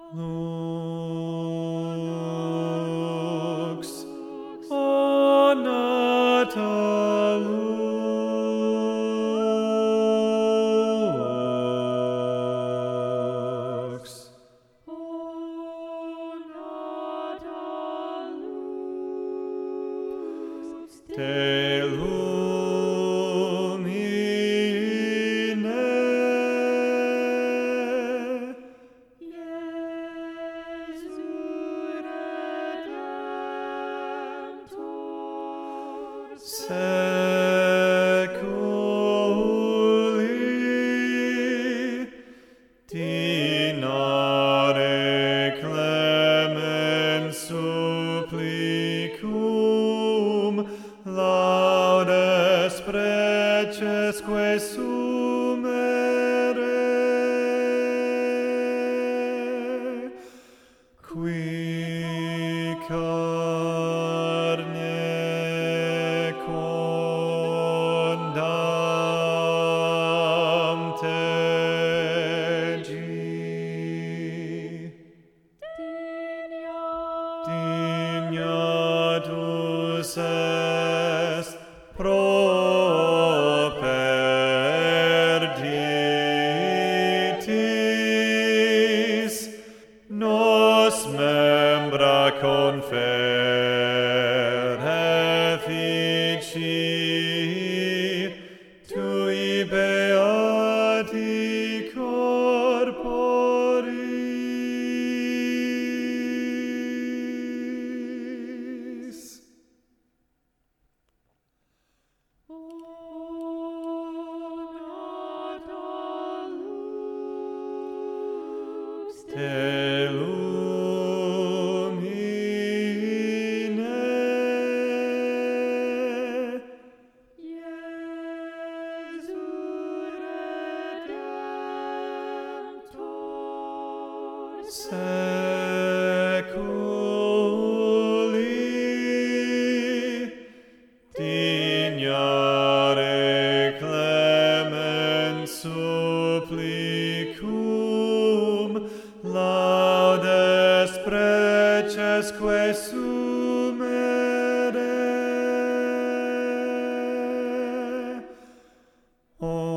Lux, o nata lux, o nata lux, te lumine, Iesu Redemptor seculi, dinare clemens supplicum, laudes precesque sumere, qui carne condamte dignatus est properditis nos membra conferefici tui beati corporis. O nata lux, te lumine, Iesu Redemptor seculi, dignare clemens supplicum, laudes precesque sumere, o